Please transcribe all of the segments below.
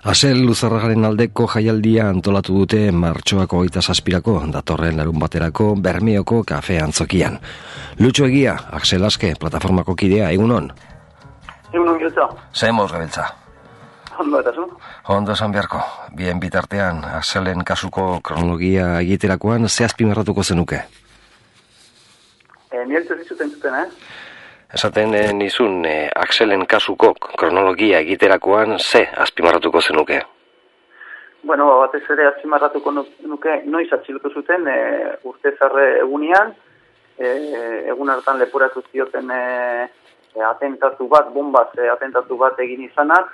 Asel Luzarragaren aldeko jaialdia antolatu dute martxoako 27ko datorren larunbaterako Bermeoko kafe antzokian. Lutxo Egia, Axel Aske, plataformako kidea, egunon? Egunon, Giltza. Zemoz gabiltza. Ondo eta zu? Ondo esan beharko. Bien bitartean, Axelen kasuko kronologia egiterakoan ze azpimarratuko zenuke? Nieltu dizuten zuten, Esaten nizun, Axelen kasuko kronologia egiterakoan ze azpimarratuko zenuke? Bueno, batez ere azpimarratuko nuke noiz atxilotu zuten urtezarre egunean, egun hartan leporatu zioten atentatu bat, bombaz atentatu bat egin izanak,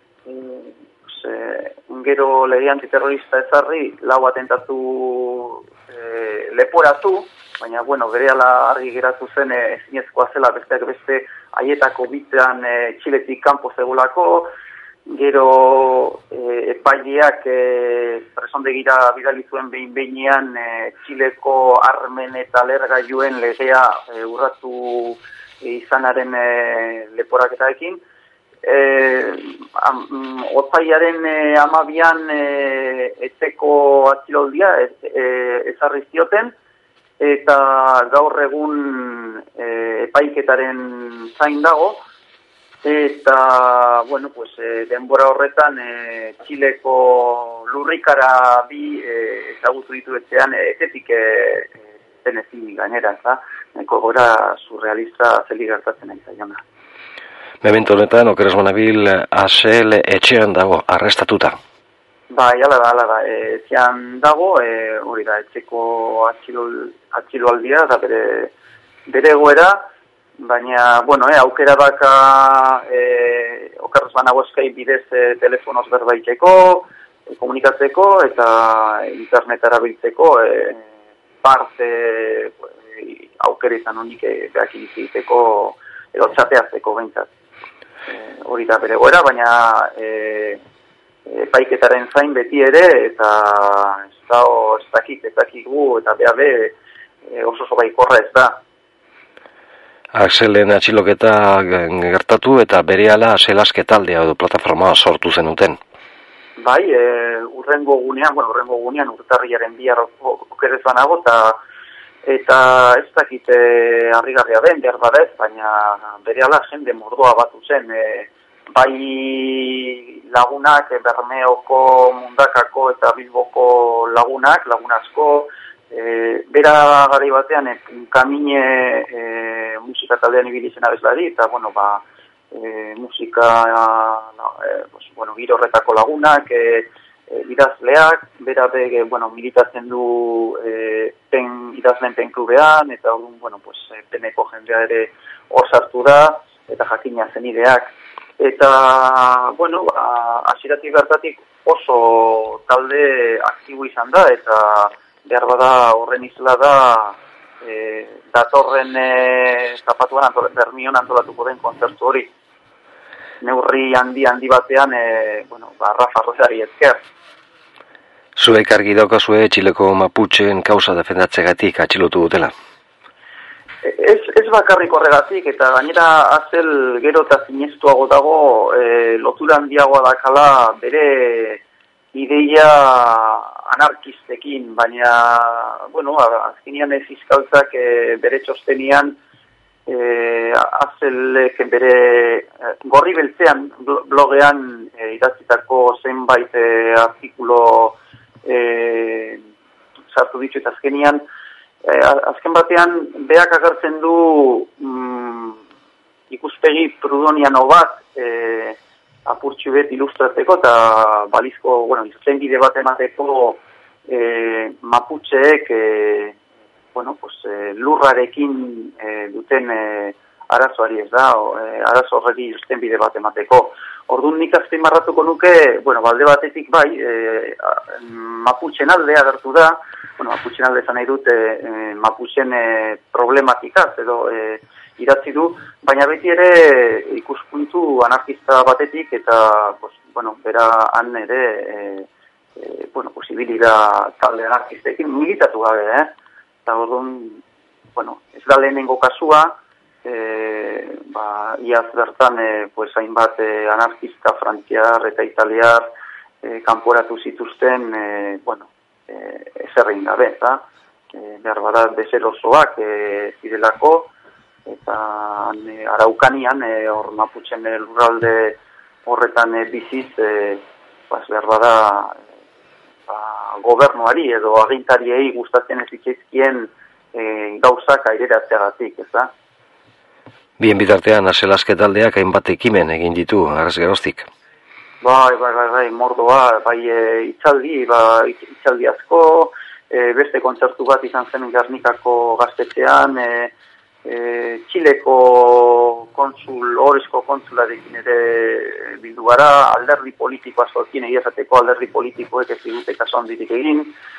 gero lege antiterrorista ezarri, lau atentatu leporatu, baina, bueno, berehala argi geratu zen ezinezkoa zela besteak beste haietako bitean Txiletik kanpo zegolako, gero epaileak presondegira bidali zuen behin-behinean Txileko armen eta lehergailuen legea urratu izanaren leporaketarekin. Otsailaren 12an etxeko atxiloldia ezarri zioten, eta gaur egun epaiketaren zain dago, eta, bueno, pues, denbora horretan Txileko lurrikara bi ezagutu ditu etxean, etetik zenezin gainera, eta neko gora surrealista zeli gertatzen nahi zaiona. Memento honetan, okeres manabil, Axel etxean dago, arrestatuta. Bai, ala da, etxean dago, hori da, etxeko atxiloaldia da bere egoera, baina, bueno, aukera daka okerrez banago eskai bidez telefonoz berbaiteko, komunikatzeko eta internetara biltzeko parte aukera izan honik behak iziteko edo txateazteko behintzat. Hori da bere egoera, baina epaiketaren zain beti ere, eta ez dakigu, eta behabe oso baikorra ez da. Axelen atxiloketa gertatu eta berehala Axel Aske taldea edo plataforma sortu zenuten. Bai, urrengo gunean urtarriaren bihar okerez banago, eta ez dakit harrigarria den, behar badez, baina berehala jende mordoa batu zen, bai lagunak, Bermeoko, Mundakako eta Bilboko lagunak asko, bera garai batean kamine musika taldean ibili zen abeslari, eta bueno, musika giro horretako lagunak, idazleak, bera militatzen du idazleen penklubean, eta peneko jendea ere hor sartu da, eta jakina zenideak. Eta, hasieratik bertatik oso talde aktibo izan da, eta behar bada horren isla da datorren zapatuan Bermion antolatuko den kontzertu hori. Neurri handi batean, Rafa Rosari ezker. Zuek argi daukazue Txileko Maputxeen kausa defendatzegatik atxilotu dutela? Ez bakarrik horregatik, eta gainera Axel gero eta zineztuago dago lotura handiagoa dakala bere ideia anarkistekin, baina, azkenean fiskaltzak bere txostenian Axelek bere gorri beltzean blogean idatzitako zenbait artikulo sartu ditu, eta azkenean azken batean beak agertzen du ikuspegi prudoniano bat apurtxu bet ilustratzeko eta balizko, zenbide bat emateko Maputxeek lurrarekin duten arazoari ez da, arazo horreri zenbide bat emateko. Orduan nik azpimarratuko nuke, balde batetik bai, Maputxen alde agertu da, Maputxen alde zan nahi dut Maputxen problematikaz edo idatzi du, baina beti ere ikuspuntu anarkista batetik eta, bera han ere, ibili da talde anarkistekin militatu gabe, eta orduan, ez da lehenengo kasua, iaz bertan hainbat anarkista frantziar eta italiar kanporatu zituzten, ezerrein gabe, eta behar bada deserosoak zirelako, eta Araukanian, hor Maputxen lurralde horretan biziz, behar bada gobernuari edo agintariei gustatzen ez zitzaizkien gauzak aireratzeagatik, ez da? Bien bitartean, Aselaske taldeak hainbat ekimen egin ditu, arrez geroztik. Bai, mordoa, itzaldi asko, beste kontzertu bat izan zen Gernikako gaztetxean, Txileko Ohorezko kontsularekin ere bildu gara, alderdi politikoa zortien egiazateko alderdi politikoek ez digute kaso handirik egin.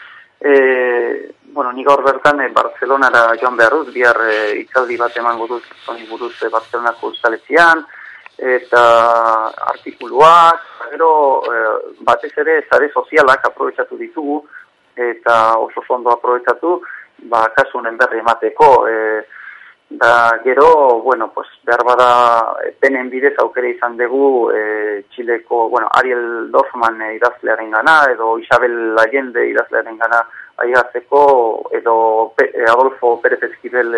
Nik gaur bertan Bartzelonara joan behar dut, bihar itzaldi bat emango dut buruz Bartzelonako ustaletzean, eta artikuluak, gero batez ere sare sozialak aprobetxatu ditugu, eta oso ondo aprobetxatu, kasunen berri emateko, gero, behar bada penen bidez aukera izan dugu Txileko, Ariel Dorfman idazlearen gana, edo Isabel Allende idazlearen gana aigatzeko, edo Adolfo Pérez Esquivel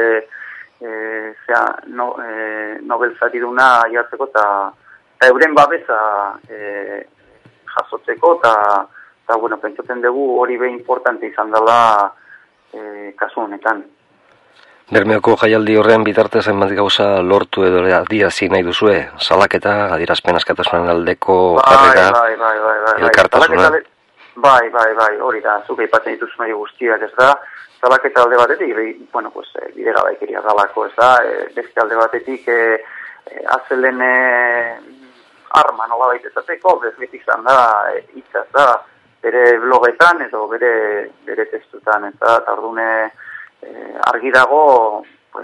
Nobel sariduna aigatzeko, eta euren babesa jasotzeko, eta pentsatzen dugu hori be importante izan dela kasu honetan. Bermeoko jaialdi horren bitartez hainbat gauza lortu edo adierazi nahi duzue, salaketa, adierazpen askatasunen aldeko jarrera, elkartasuna. Bai, hori da, zuk aipatzen dituzun hori guztiak, ez da, salaketa alde batetik, bide gabaikeria dalako, ez da, beste alde batetik, azelen arma nola baitezateko, bezbetik zan da, hitzaz da, bere blogetan edo bere testutan, eta tardune argi dago,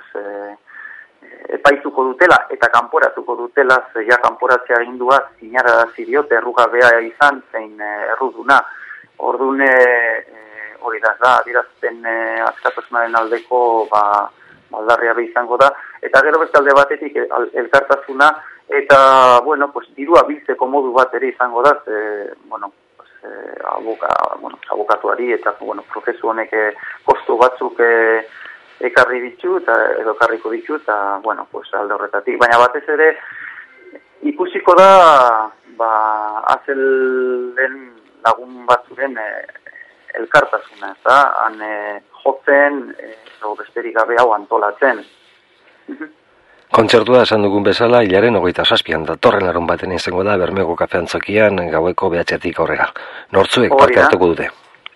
epaituko dutela eta kanporatuko dutela, ja kanporatzea agindua zinarazi diote errugabea izan zein erruduna. Ordune hori da, adierazpen askatasunaren aldeko aldarria izango da, eta gero beste alde batetik elkartasuna, eta dirua biltzeko modu bat ere izango da, abokatuari eta prozesu honek kostu batzuk ekarri ditu edo ekarriko ditu, eta alde horretatik. Baina batez ere ikusiko da azelen lagun batzuren elkartasuna, eta han jotzen edo besterik gabe hau antolatzen. Kontzertua esan dugun bezala, hilaren 27an datorren larun baten izango da Bermeko Kafe Antzokian gaueko 9:00 aurrera. Nortzuek parte hartuko dute?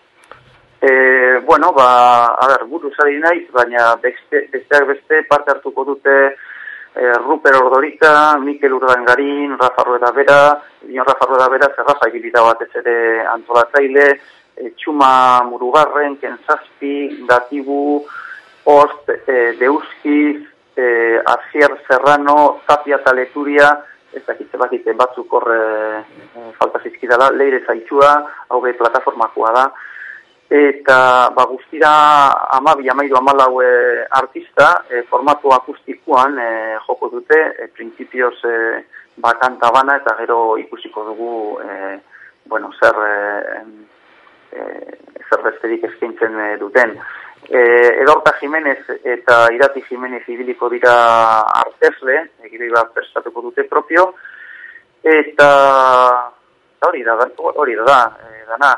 Buruz ari naiz, baina besteak beste parte hartuko dute Ruper Ordorika, Mikel Urdangarin, Rafa Rueda Bera, Rafa Ibilita batez ere antolatzaile, Txuma Murugarren, Kenzazpi, Gatibu, Ost, Deuskiz, Asier Serrano, Tapia Taleturia, ez dakite batzuk hor falta zizkidala, Leire Zaitxua, hau plataformakoa da, eta guztira 12-14 artista formatu akustikoan joko dute, printzipioz kanta bana, eta gero ikusiko dugu zer besterik eskaintzen duten. Edorta Jimenez eta Irati Jimenez ibiliko dira artesle, egile bat prestatuko dute propio, eta hori da, dana.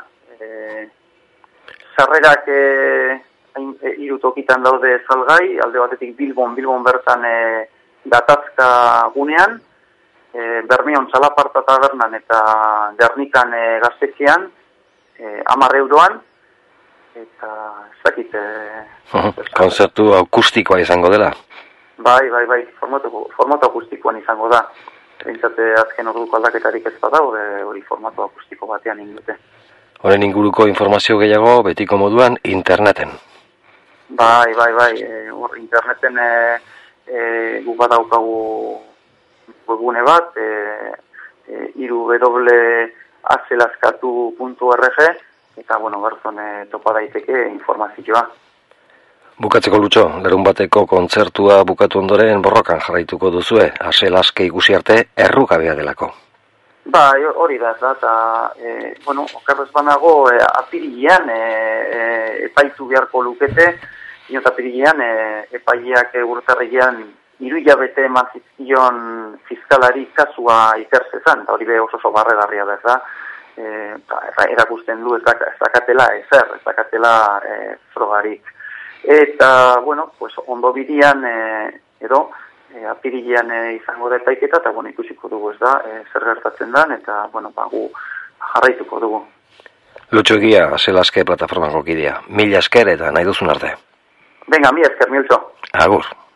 Sarrerak 3 tokitan daude salgai, alde batetik Bilbon bertan gatazka gunean, Bermeon Txalaparta tabernan eta Gernikan gaztetxean, 10 euroan, eta ez dakit... Konzertu akustikoa izango dela? Bai, formatu akustikoan izango da. Bintzate azken orduko aldaketarik ez badau, hori formatu akustiko batean indute. Horen inguruko informazio gehiago betiko moduan interneten? Bai, hor interneten gu badaukagu webgune bat, www.azelaskatu.org, eta berzon topa daiteke informazioa. Bukatzeko Lutxo, larun bateko kontzertua bukatu ondoren borrokan jarraituko duzue, Aselaske ikusi arte errugabea delako. Ba, hori da, eta, bueno, okerrez banago, apirilean epaitu beharko lukete, inot apirilean epaileak urtarrilean 3 hilabete eman zizkion fiskalari kasua ikerzezan, eta hori be oso barregarria da, erakusten du ez dakatela frogarik. Eta, bueno, pues, ondo bidian, apirilean izango da epaiketa, eta, bueno, ikusiko dugu ez da, zer gertatzen den, eta, bueno, gu jarraituko dugu. Lutxo Egia, Azelaske plataformako kidea. Mila esker eta nahi duzun arte. Venga, mila esker, Miltxo. Agur.